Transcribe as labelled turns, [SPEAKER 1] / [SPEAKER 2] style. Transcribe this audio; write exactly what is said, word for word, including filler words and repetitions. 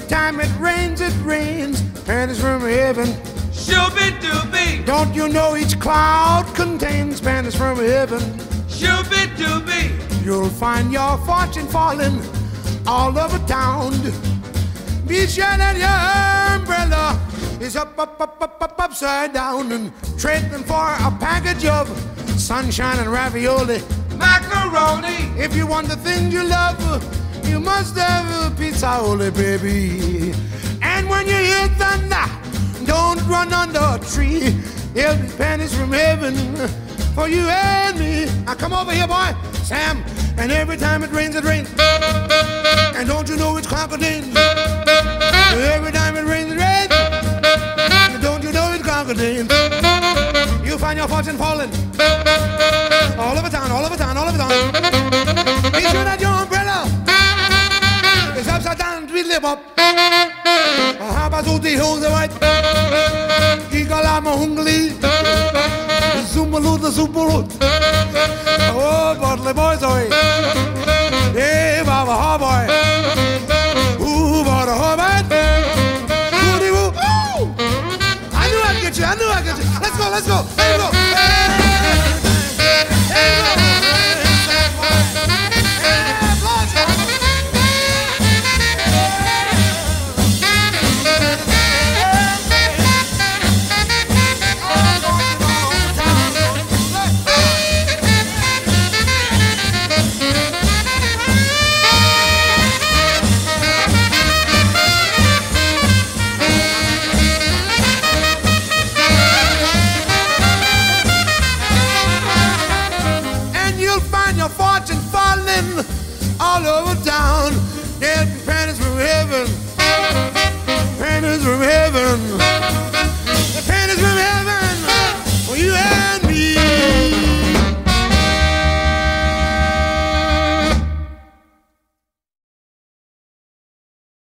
[SPEAKER 1] time it rains, it rains. Pennies from heaven.
[SPEAKER 2] Shooby-dooby.
[SPEAKER 1] Don't you know each cloud contains pennies from heaven?
[SPEAKER 2] Shooby-dooby.
[SPEAKER 1] You'll find your fortune falling all over town. Be sure that your umbrella is up, up, up, up, up, upside down, and trade them for a package of sunshine and ravioli.
[SPEAKER 2] Macaroni.
[SPEAKER 1] If you want the things you love, you must have a pizza-oli, baby. And when you hear thunder, don't run under a tree. There'll be pennies from heaven for you and me. Now come over here, boy, Sam. And every time it rains, it rains. And don't you know it's crocodile? Every time it rains, it rains. And don't you know it's crocodile? You find your fortune falling all over town, all over town, all over town. Be sure that your umbrella is upside down, tweedle up. Habazuti Hose White, Gigalama Hungly, Zumbalu the Zumbalut. Oh, Bodley boys, oi. Hey, Baba Harboy. Ooh, Baba Harboy. Woody woo. Ooh. I knew I'd get you, I knew I'd get you. Let's go, let's go. There you go. There you go. All over town,